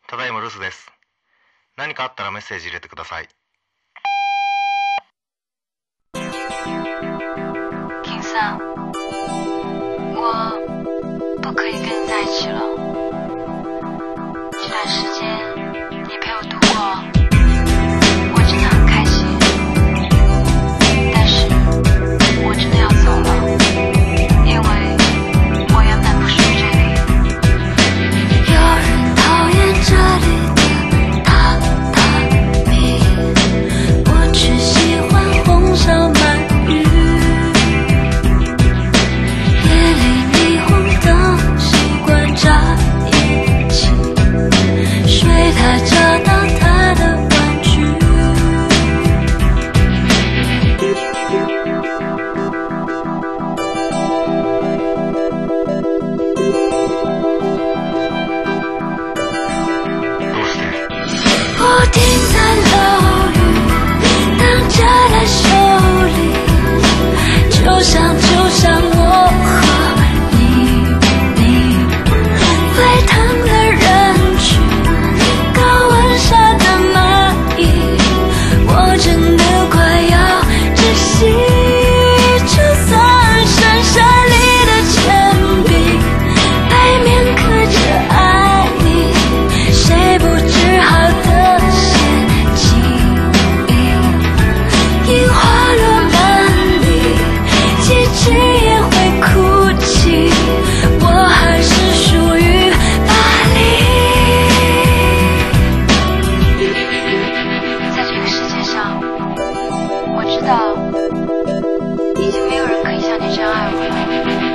ただいま留守です。何かあったらメッセージ入れてください。 King Sam，我不可以跟你在一起了。这段时间你陪我度过，我真的很开心。但是我真的要走了，因为我原本不属于这里。有人讨厌这里的榻榻米，我却喜欢红烧鳗鱼。夜里霓虹灯习惯眨眼睛，睡他找到他的玩具。我停在楼宇，等着来修理，就像我和你沸腾的人群，高温下的蚂蚁，我真的快要窒息。就算深山里的铅笔背面刻着爱你，谁不治好的陷阱？樱花落满地，季节也会哭泣，我还是属于巴黎。在这个世界上，我知道已经没有人可以像你这样爱我了。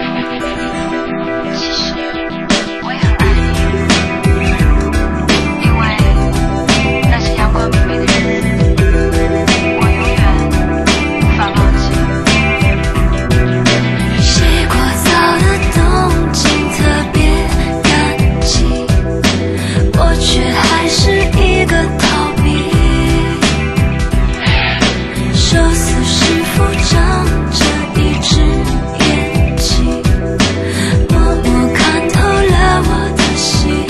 其实我也很爱你，因为那些阳光明媚的日子，我永远无法忘记。洗过澡的动静特别干净，我却还是一个逃避。寿司师傅长着一只眼睛，默默看透了我的心。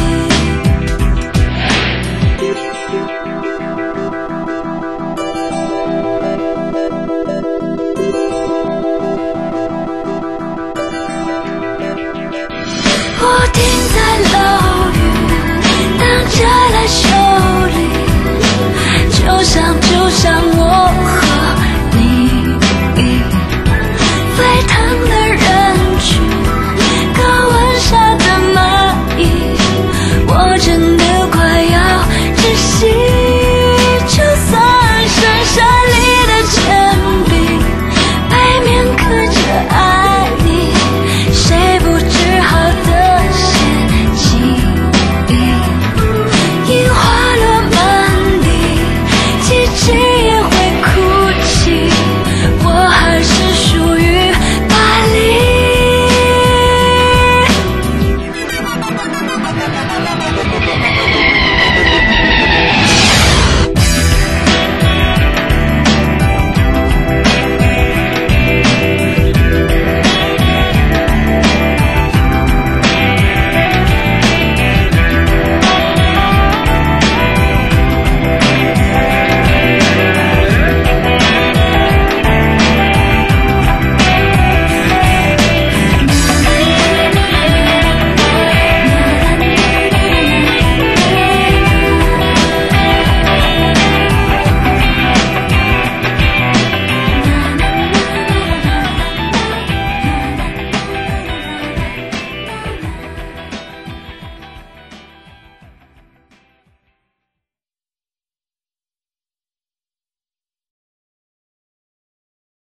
我停在楼宇，等着来修理，就像我